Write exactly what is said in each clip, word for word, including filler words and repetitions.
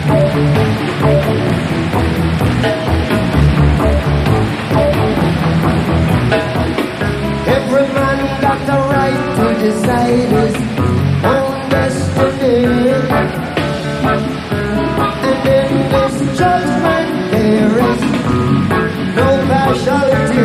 Every man got the right to decide his own destiny. And in this judgment there is no partiality.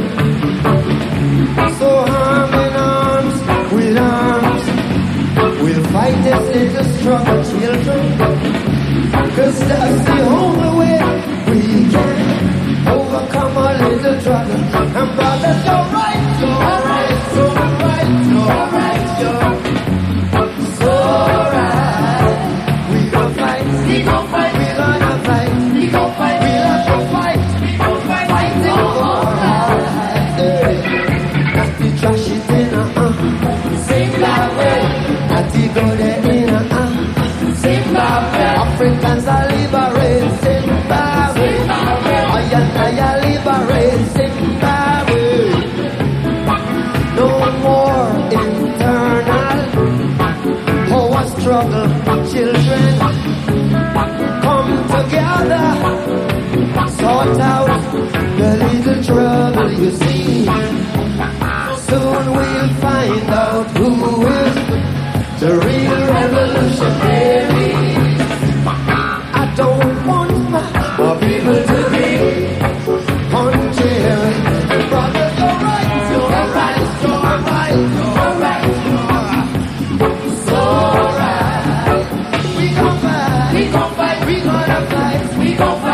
So arm in arms with arms, we'll fight this little struggle, children. Cause that's the only way we can overcome our little trouble. And brothers, you're right, you're right, so right, you're right, you're so right. We gon' fight, we gon' fight, we gonna fight, we gon' fight, we have to fight, we gon' fight, fighting for right. Not the trash it in a uh, Zimbabwe, not the go there in a uh, Zimbabwe. Africans are liberate Zimbabwe, I and I are liberate Zimbabwe. No more internal power struggle. Children, come together, sort out the little trouble you see. Soon we'll find out who is the real revolutionary. I don't want my, my people to be contrary. Brothers, you're right, you're right, you're right, you're right, you're so right. We gon' fight, we gon' fight, we gonna fight, we gon' fight.